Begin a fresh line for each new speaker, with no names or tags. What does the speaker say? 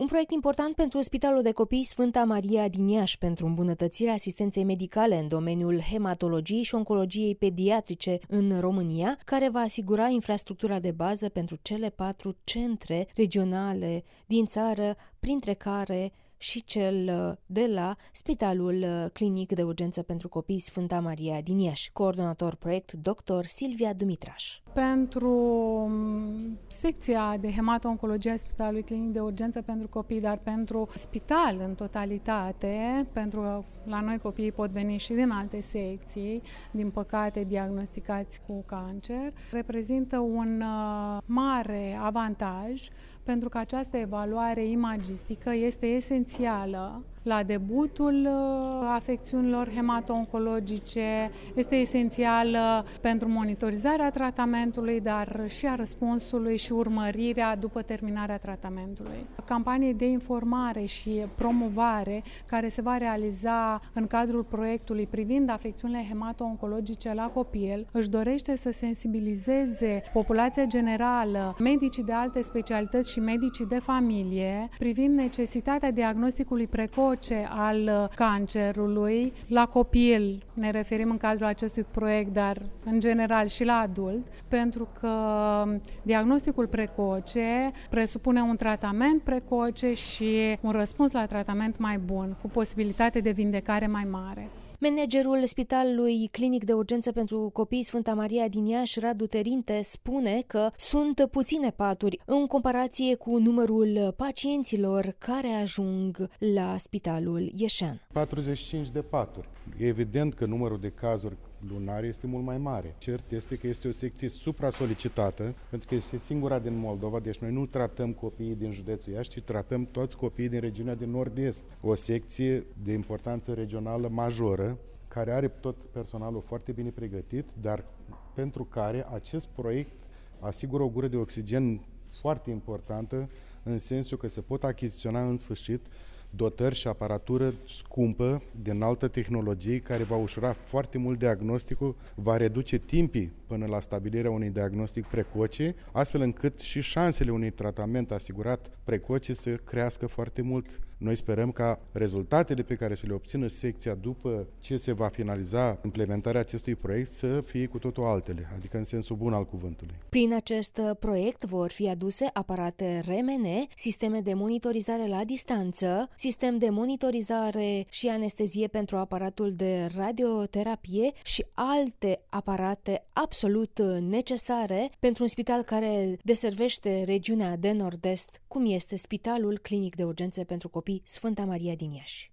Un proiect important pentru Spitalul de Copii Sfânta Maria din Iași pentru îmbunătățirea asistenței medicale în domeniul hematologiei și oncologiei pediatrice în România, care va asigura infrastructura de bază pentru cele 4 centre regionale din țară, printre care și cel de la Spitalul Clinic de Urgență pentru Copii Sfânta Maria din Iași. Coordonator proiect, dr. Silvia Dumitraș.
Pentru secția de hemato-oncologie a Spitalului Clinic de Urgență pentru Copii, dar pentru spital în totalitate, pentru că la noi copiii pot veni și din alte secții, din păcate diagnosticați cu cancer, reprezintă un mare avantaj pentru că această evaluare imagistică este esențială la debutul afecțiunilor hemato-oncologice, este esențială pentru monitorizarea tratamentului, dar și a răspunsului și urmărirea după terminarea tratamentului. Campanie de informare și promovare care se va realiza în cadrul proiectului privind afecțiunile hemato-oncologice la copil își dorește să sensibilizeze populația generală, medicii de alte specialități și medicii de familie privind necesitatea diagnosticului precoce al cancerului la copil. Ne referim în cadrul acestui proiect, dar în general și la adult, pentru că diagnosticul precoce presupune un tratament precoce și un răspuns la tratament mai bun, cu posibilitate de vindecare mai mare.
Managerul Spitalului Clinic de Urgență pentru Copii Sfânta Maria din Iași, Radu Terinte, spune că sunt puține paturi în comparație cu numărul pacienților care ajung la Spitalul Ieșean.
45 de paturi. E evident că numărul de cazuri lunare este mult mai mare. Cert este că este o secție supra-solicitată, pentru că este singura din Moldova, deci noi nu tratăm copiii din județul Iași, ci tratăm toți copiii din regiunea de nord-est. O secție de importanță regională majoră, care are tot personalul foarte bine pregătit, dar pentru care acest proiect asigură o gură de oxigen foarte importantă, în sensul că se pot achiziționa în sfârșit dotări și aparatură scumpă, de înaltă tehnologie, care va ușura foarte mult diagnosticul, va reduce timpii până la stabilirea unui diagnostic precoce, astfel încât și șansele unui tratament asigurat precoce să crească foarte mult. Noi sperăm ca rezultatele pe care să le obțină secția după ce se va finaliza implementarea acestui proiect să fie cu totul altele, adică în sensul bun al cuvântului.
Prin acest proiect vor fi aduse aparate RMN, sisteme de monitorizare la distanță, sistem de monitorizare și anestezie pentru aparatul de radioterapie și alte aparate absolut necesare pentru un spital care deservește regiunea de nord-est, cum este Spitalul Clinic de Urgențe pentru Copii Sfânta Maria din Iași.